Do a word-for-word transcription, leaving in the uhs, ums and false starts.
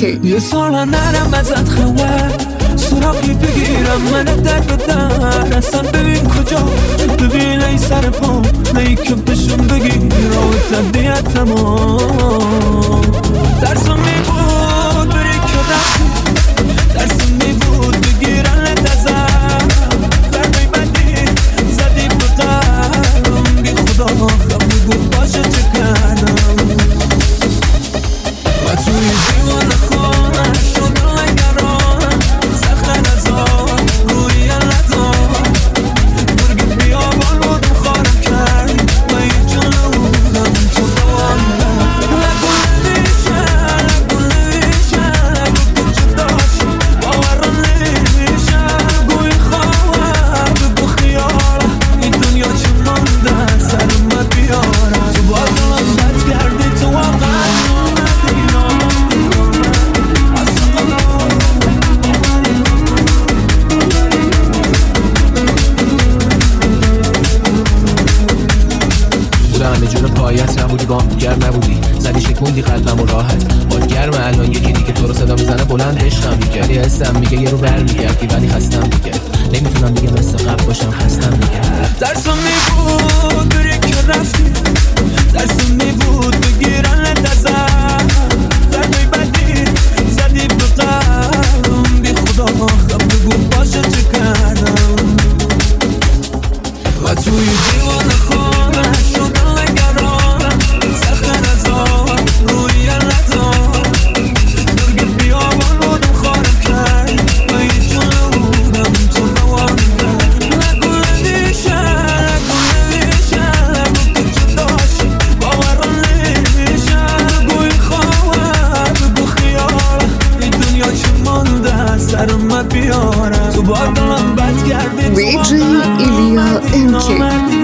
کی. یه سال نرم ازت خبر سراغی بگیرم من در بدن اصلا ببین کجا ببین ای سر پا ای که بشون بگیر آوت دیت تمام درسم می بود بری که رفتی درسم می بود بگیرن لدزم در بیبندی زدی بقرم بی خدا خب بگو باشه چه کردم و توی دیوان خانه شدم نگرانم سخت نزار روی لدام برگ بیابان بودم خارم کردی و یه جانه بودم تو دوانم لگو نمیشه لگو نمیشه لگو کچه داشت باورم نمیشه گوی خواه بگو خیال این دنیا چه مانده سرم بیارم تو با دلم بد کردی تو واقعا همه جون پایت نبودی با گرم نبودی زدی شکوندی قلبم و راحت حال گرم الان یکی دیگه تو رو صدا میزنه بلند عشقم میگه یه حسم میگه یه رو بر میگردی ولی خستم میگه نمیتونم دیگه مثل قبل باشم خستم میگه درسم میبود بری که رفتی درسم میبود بگیرن لدزم در بیبندی زدی بقرم بی خدا خب بگو باشه چه کردم و توی دیوان خانه شدم نگرانم سخت نزار روی لدام درگ بیابان بودم خارم کرد و یه جانه بودم تو دوانم لگو نمیشه لگو نمیشه لگو کچه داشت باورم نمیشه گوی خواه بگو خیال این دنیا چه مانده سرم بیارم تو با دلم بد کردی دی جی ایلیا ام کی.